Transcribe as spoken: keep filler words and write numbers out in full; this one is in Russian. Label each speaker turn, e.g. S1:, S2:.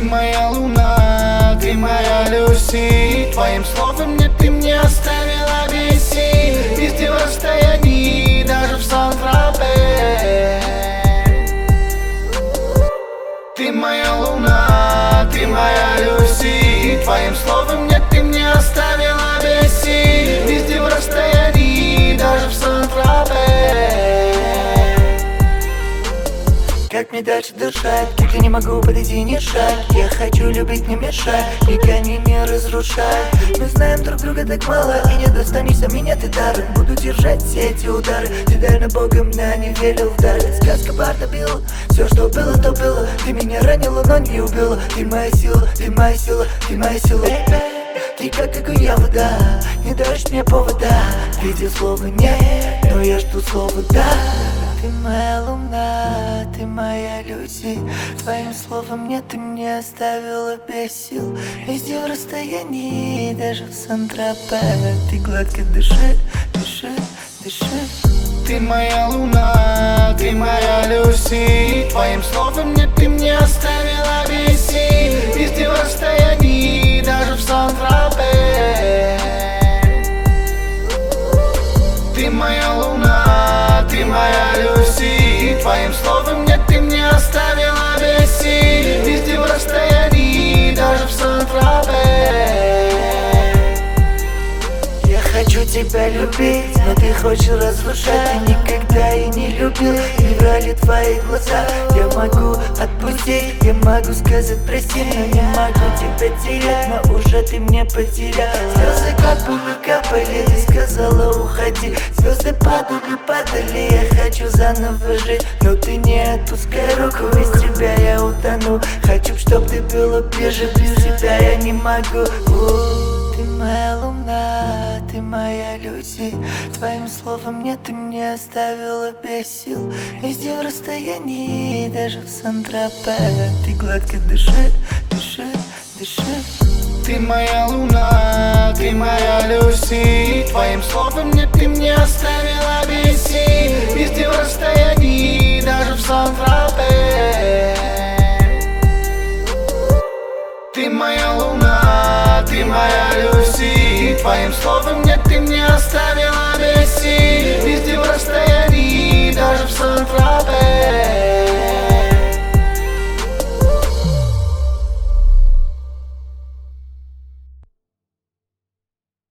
S1: моя луна, ты моя Люси. Твоим словом нет, ты мне оставила виси. Везде в расстоянии, даже в Сан-Тропе. Ты моя луна, ты моя Люси. Твоим словом нет, ты мне оставила виси. Везде в расстоянии, даже в Сан-Тропе.
S2: Как мне дальше дышать, как я не могу подойти ни шаг. Я хочу любить, не мешай, не гони, не разрушай. Мы знаем друг друга так мало, и не достанешься меня ты даром. Буду держать все эти удары, ты дай на Бога меня не верил вдаль. Сказка Барда била, все что было, то было. Ты меня ранила, но не убила. Ты моя сила, ты моя сила, ты моя сила. Ты как какая вода, не дашь мне повода. Видел слово нет, но я жду слова да. Ты моя луна, ты моя Люси. Твоим словом нет, ты мне оставила без сил. Везде в расстоянии, даже в Сан-Тропе. Ты гладко дыши, дыши, дыши.
S1: Ты моя луна, ты моя Люси. Твоим словом нет, ты мне оставила виси. Везде в расстоянии, даже в Сан-Тропе. Ты моя луна, ты моя Люси. Твоим словом нет, ты мне оставила виси. Везде в расстоянии, даже в Сан-Тропе.
S2: Я хочу тебя любить, но ты хочешь разрушать. Ты никогда и не любил, не врали твои глаза. Я могу отпустить, я могу сказать прости, но не могу тебя терять, но уже ты мне потерял. Слезы капали, капали, ты сказала уходи. Звезды падали, падали, я хочу заново жить, но ты не отпускай руку, без тебя я утону. Хочу, чтоб ты была ближе, без тебя я не могу. Ты моя луна, ты моя Люси. Твоим словом нет, ты мне оставила без сил. Везде в расстоянии, даже в Сан-Тропе. Ты гладко дыши, дыши, дыши.
S1: Ты моя луна, ты моя Люси. Твоим словом нет, ты мне оставила виси. Везде в расстоянии, даже в Сан-Тропе. Ты моя луна, ты моя Люси. Твоим словом нет, ты мне оставила виси. Везде в расстоянии, даже в Сан-Тропе.